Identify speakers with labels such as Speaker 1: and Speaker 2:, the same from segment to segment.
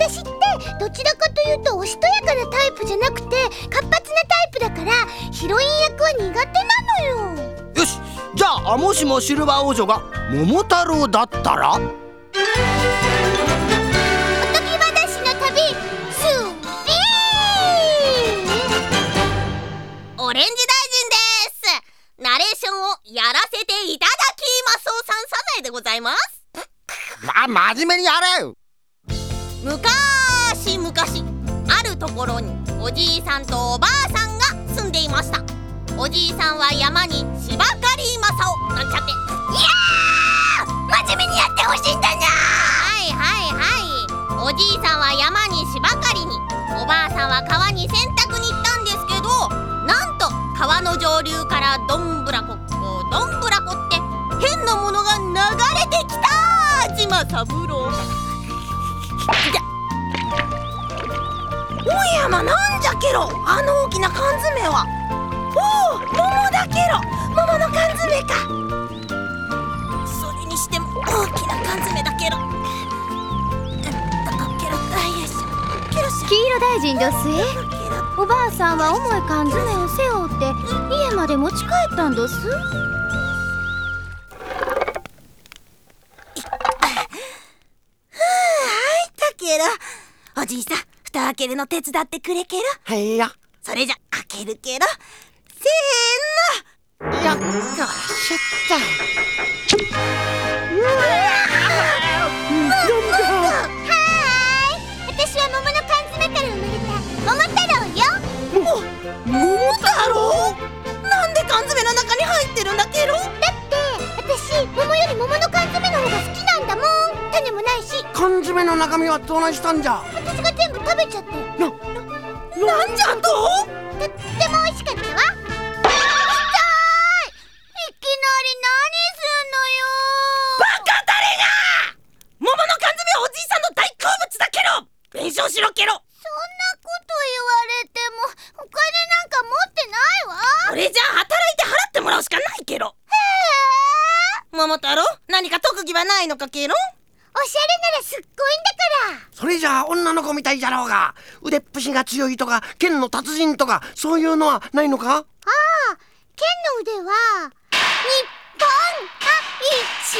Speaker 1: 私ってどちらかというとおしとやかなタイプじゃなくて活発なタイプだからヒロイン役は苦手なのよ。
Speaker 2: よし、じゃあもしもシルバー王女が桃太郎だったら？
Speaker 1: おとぎ話の旅スピー
Speaker 3: オレンジ大臣です。ナレーションをやらせていただきますおさんサザエでございます。
Speaker 2: 真面目にやれ。
Speaker 3: 昔々あるところにおじいさんとおばあさんが住んでいました。おじいさんは山に芝刈りマサをなんちゃって、いやー真面目にやってほしいんだな。はいはいはい。おじいさんは山に芝刈りに、おばあさんは川に洗濯に行ったんですけど、なんと川の上流からどんぶらこっこどんぶらこって変なものが流れてきた。島三郎がおやま、なんじゃけろあの大きな缶詰は。おお、桃だけろ。桃の缶詰か。それにしても大きな缶詰だけろ。ケロよしケロし
Speaker 1: 黄色大臣どすえ。おばあさんは重い缶詰を背負って家まで持ち帰ったんどす。
Speaker 3: おじいさん、蓋開けるの手伝ってくれけろ。
Speaker 2: はいや。
Speaker 3: それじゃ開けるけろ。せーの。
Speaker 2: やっとしちゃった。
Speaker 1: 私は桃の缶詰から生まれた桃太郎よ。
Speaker 3: 桃太郎？なんで缶詰の中に入ってるんだけろ？
Speaker 1: だって私桃より桃の缶詰の方が好きなんだもん。種もないし。
Speaker 2: 缶詰の中身はどないしたんじゃ？
Speaker 1: 私が全部食べちゃって。
Speaker 3: なんじゃと？
Speaker 1: とっても美味しかったわ。痛い。いきなり何すんのよ。
Speaker 3: バカ誰が！桃の缶詰はおじいさんの大好物だけろ。弁償しろけろ。
Speaker 1: そんなこと言われてもお金なんか持ってないわ。
Speaker 3: それじゃあ働いて払ってもらうしかないけろ。桃太郎、何か特技はないのかけろ？
Speaker 1: おしゃれならすっごいんだから。
Speaker 2: それじゃあ女の子みたいじゃろうが、腕っぷしが強いとか剣の達人とかそういうのはないのか？
Speaker 1: ああ、剣の腕は日本一。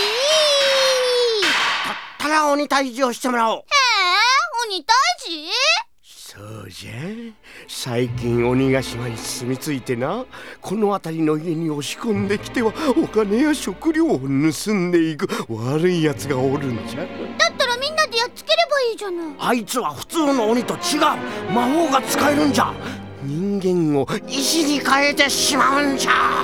Speaker 2: たら鬼退治をしてもらおう。
Speaker 1: 鬼退治？
Speaker 2: そうじゃ、最近鬼ヶ島に住み着いてな、この辺りの家に押し込んできてはお金や食料を盗んでいく悪いやつがおるんじゃ。
Speaker 1: だったらみんなでやっつければいいじゃない。
Speaker 2: あいつは普通の鬼と違う魔法が使えるんじゃ。人間を石に変えてしまうんじゃ。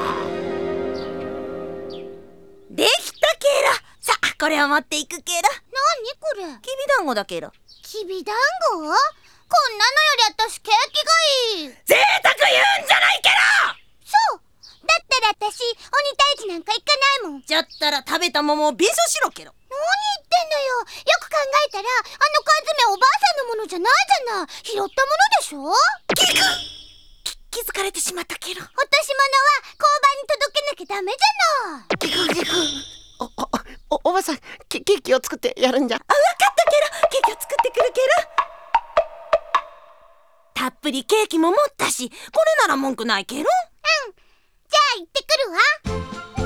Speaker 3: できたけろ。さあ、これを持っていくけろ。
Speaker 1: なにこれ？
Speaker 3: きびだんごだけろ。
Speaker 1: きびだんご？こんなのより私ケーキがいい。
Speaker 3: 贅沢言うんじゃないけろ。
Speaker 1: そう。だったら私鬼退治なんか行かないもん。
Speaker 3: じゃったら食べた桃を弁償しろけろ。
Speaker 1: 何言ってんのよ。よく考えたらあの缶詰おばあさんのものじゃないじゃない。拾ったものでしょ。
Speaker 3: 気づかれてしまったけろ。
Speaker 1: 落とし物は交番に届けなきゃダメじゃない。
Speaker 2: ギクギク。おばさん、ケーキを作ってやるんじゃ。
Speaker 3: わかったけろ。ケーキを作ってくるけろ。たっぷりケーキも持ったし、これなら文句ないけろ。
Speaker 1: じゃあ行ってくる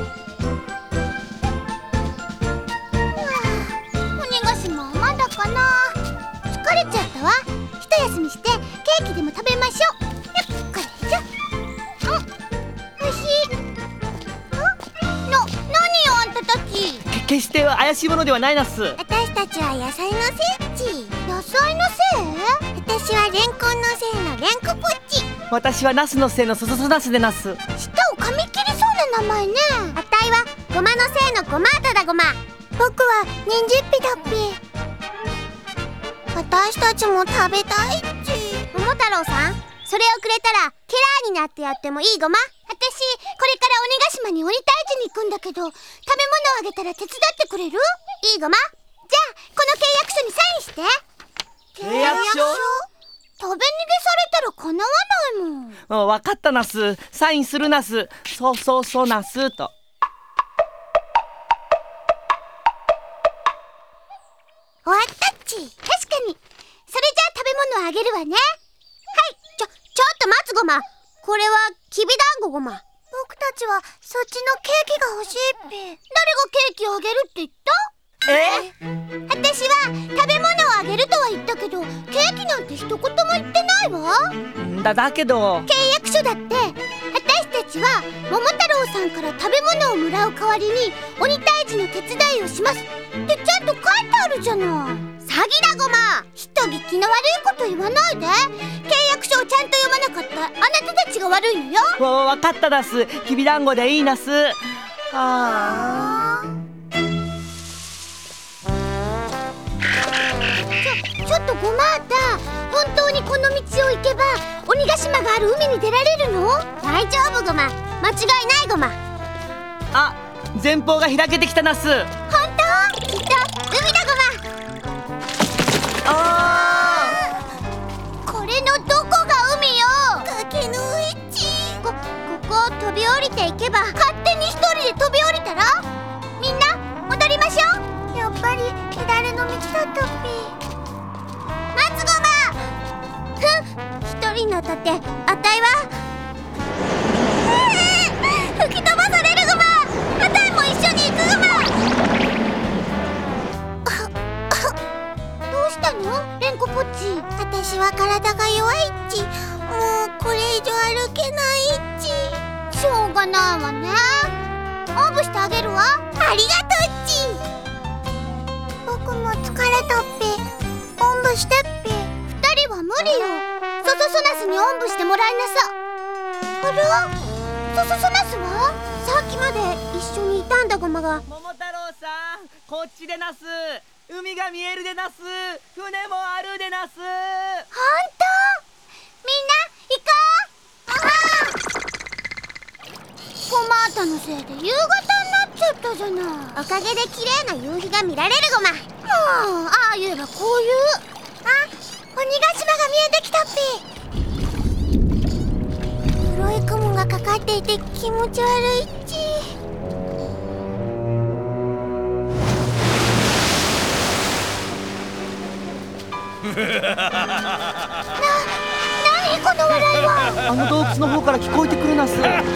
Speaker 1: わ。鬼ヶ島はまだかな。疲れちゃったわ。一休みしてケーキでも食べましょう。これじゃ。おいしい。何よあんたたち。
Speaker 4: 決して怪しいものではないなす。
Speaker 1: 私たちは野菜の聖地。野菜のせい？私はレンコンのせいのレンコポッチ。
Speaker 4: 私はナスのせいのソソソナスでナス。
Speaker 1: 舌を噛み切りそうな名前ね。あたいはごまのせいのごまだだごま。僕はニンジッピだっぴ。私たちも食べたいっち。桃太郎さん、それをくれたらケラーになってやってもいいごま。私これから鬼ヶ島に鬼退治に行くんだけど、食べ物をあげたら手伝ってくれる？いいごま。じゃあこの契約書にサインして。
Speaker 4: 契約書？
Speaker 1: 食べ逃げされたらかなわないもん。
Speaker 4: わかったナス。サインするナス。そうナスと。
Speaker 1: 終わったっち。確かに物をあげるわね。はい、ちょっと待つごま。これはきびだんごごま。僕たちはそっちのケーキが欲しいっぴ。誰がケーキをあげるって言った？私は食べ物をあげるとは言ったけど、ケーキなんて一言も言ってないわ。
Speaker 4: だけど
Speaker 1: 契約書だって私たちは桃太郎さんから食べ物をもらう代わりに鬼退治の手伝いをしますってちゃんと書いてあるじゃない。詐欺だごま。人聞きの悪いこと言わないで。契約書をちゃんと読まなかったあなたたちが悪いのよ。
Speaker 4: わかっただす。きびだんごでいいなす。
Speaker 1: ちょっとごまーた、本当にこの道を行けば鬼ヶ島がある海に出られるの？大丈夫ごま、間違いないごま。
Speaker 4: あ、前方が開けてきたなす。
Speaker 1: 本当？きっと海だごま。これのどこが海よ？崖の上ち。ここを飛び降りていけば勝手に一人で飛び降りたら？みんな戻りましょう。やっぱり左の道だったっぴ。待つごま。一人のとてあたいは吹き飛ばされるごま。あたいも一緒に行くごま。どうしたのレンコポッチ。私は体が弱いっち。もうこれ以上歩けないっち。しょうがないわね。おんぶしてあげるわ。ありがとうっち。僕も疲れたっぴ。おんぶしてっぴ。二人は無理よ。ソソソナスにおんぶしてもらいなさ。あら、ソソソナスはさっきまで一緒にいたんだごまが。
Speaker 4: 桃太郎さん、こっちでなす。海が見えるでなす。船もあるでなす。
Speaker 1: ほんと？みんな行こう。ごまーたのせいで夕方になっちゃったじゃない。おかげで綺麗な夕日が見られるごま。ああ言えばこういう。あ、鬼ヶ島が見えてきたっぴ。黒い雲がかかっていて気持ち悪いっち。何この笑いは。
Speaker 4: あの洞窟の方から聞こえてくるなす。
Speaker 5: なんだ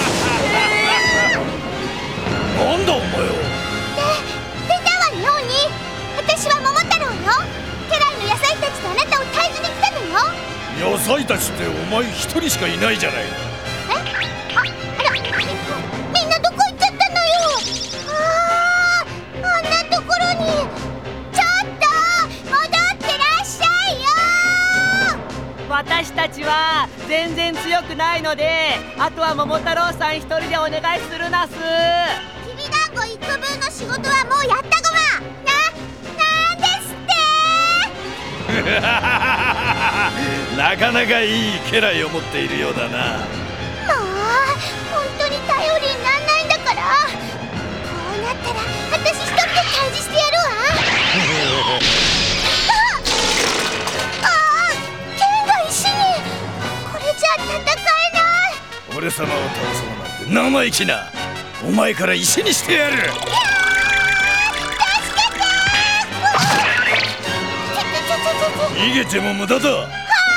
Speaker 5: お前は。
Speaker 1: 出たわね鬼。私は桃太郎よ。家来の野菜たちとあなたを退治に来たのよ。
Speaker 5: 野菜たちってお前一人しかいないじゃない。
Speaker 1: あら、みんなどこ行っちゃったのよ。あんなところに。ちょっと戻ってらっしゃいよ。
Speaker 4: 私たちは全然強くないので、あとは桃太郎さん一人でお願いするなす。
Speaker 1: きびだんご1個分の仕事はもうやったごま。なんですって
Speaker 5: なかなかいい家来を持っているようだな。
Speaker 1: もう本当に頼りになんないんだから。こうなったら私一人で退治してやるわ。剣が石に。これじゃ戦えない。
Speaker 5: 俺様を倒そうなんて生意気な。お前から石にしてやる。逃げても無駄だ。
Speaker 1: 私の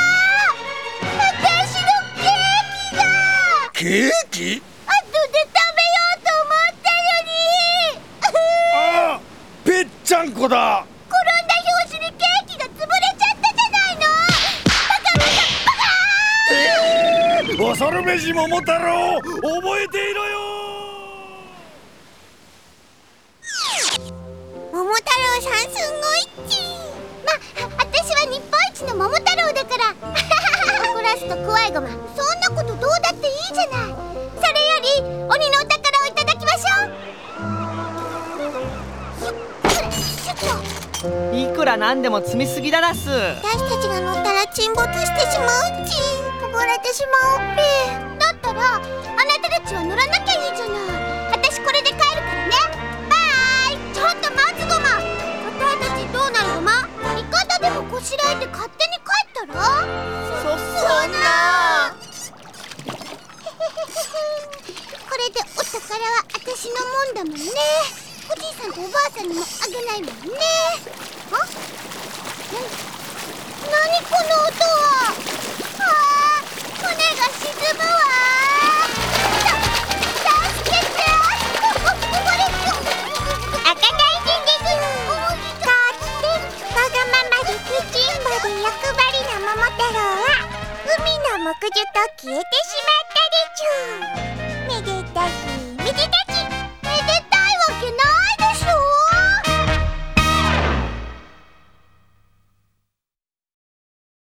Speaker 1: ケーキが。
Speaker 5: ケーキ？
Speaker 1: 後で食べようと思ったのに。
Speaker 5: ああ、ぺっちゃんこだ。
Speaker 1: 転んだ拍子にケーキが潰れちゃったじゃないの。バカバカバカ。
Speaker 5: 恐るべし桃太郎、覚えていろよ。
Speaker 1: 桃太郎さんすごいっち。私は日本一の桃太郎だから。怒らすと怖いごま。そんなことどうだっていいじゃない。それより鬼のお宝をいただきましょう。
Speaker 4: いくらなんでも積みすぎだなす。
Speaker 1: 私たちが乗ったら沈没してしまうっち。溺れてしまうっぴ。だったらあなたたちは乗らなきゃいいじゃない。私これで帰るからね。バイ。ちょっと待つごま。私たちどうなるごま。味方でもこしらえて勝手に帰ったら。そんなこれでお宝は私のもんだもんね。おじいさんとおばあさんにもあげないもんね。何この音は。船が沈むわ。助けて。開かないでね。かつてわがままで口んぼで欲張りな桃太郎は海の木樹と消えてしまったでちゅ。